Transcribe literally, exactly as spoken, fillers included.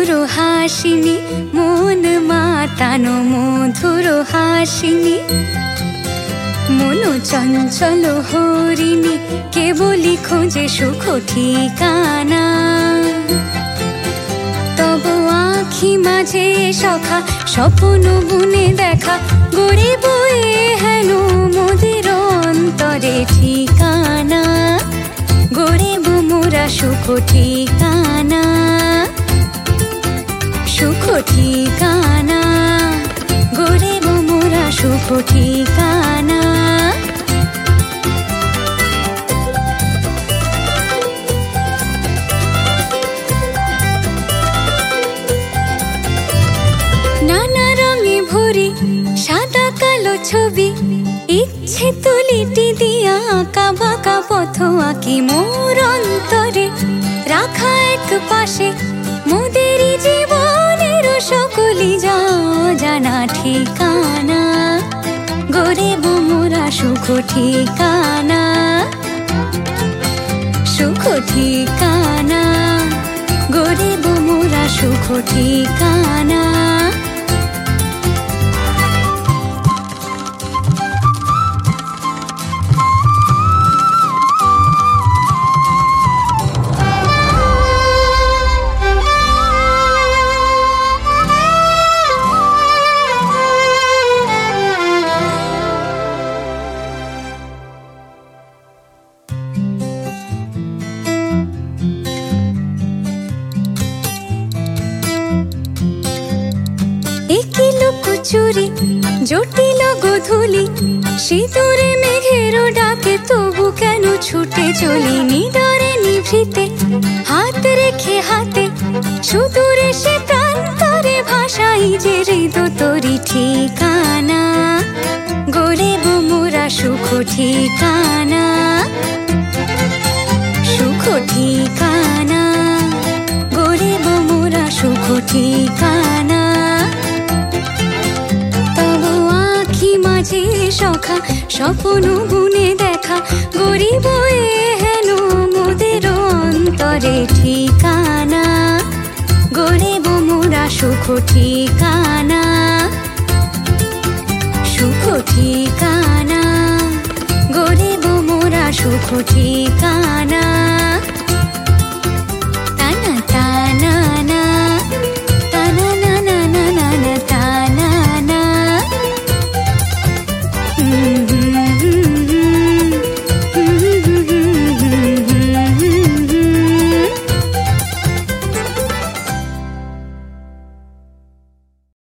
মধুর হাসিনি, মন মাতানো মধুর হাসিনি, মন চঞ্চল হরিণী কেবলি খোঁজে সুখ ঠিকানা। তব আখি মাঝে সখা স্বপ্ন বুনে দেখা, গড়ে বয়ে হেন মোদের অন্তরে ঠিকানা, গড়েব মোরা সুখ ঠিকানা, সুখ ঠিকানা, গড়েব মোরা সুখ ঠিকানা। নানা রঙে ভরি সাদা কালো ছবি, ইচ্ছে তুলিটি দিয়া আঁকা বাঁকা পথ আঁকি মোর অন্তরে, রাখা এক পাশে মোদেরই জীবনের সকলি জানা ঠিকানা, গড়েব মোরা সুখ ঠিকানা, সুখ ঠিকানা, গড়েব মোরা সুখ ঠিকানা। চুরি জটিল গোধূলি, শীতরে মেঘের ডাকে তবু কেন ছুটে চলি, নিডরে নিভৃতে হাত রেখে হাতে সুদূরে সে প্রান্তরে ভাষাই যে হৃদ তরি ঠিকানা, গড়েব মোরা সুখ ঠিকানা, সুখ ঠিকানা, গড়েব মোরা সুখ ঠিকানা। মাঝে সখা স্বপ্ন বুনে দেখা, গড়িব হেন মোদের অন্তরে ঠিকানা, গড়েব মোরা সুখ ঠিকানা, সুখ ঠিকানা, গড়েব মোরা সুখ ঠিকানা।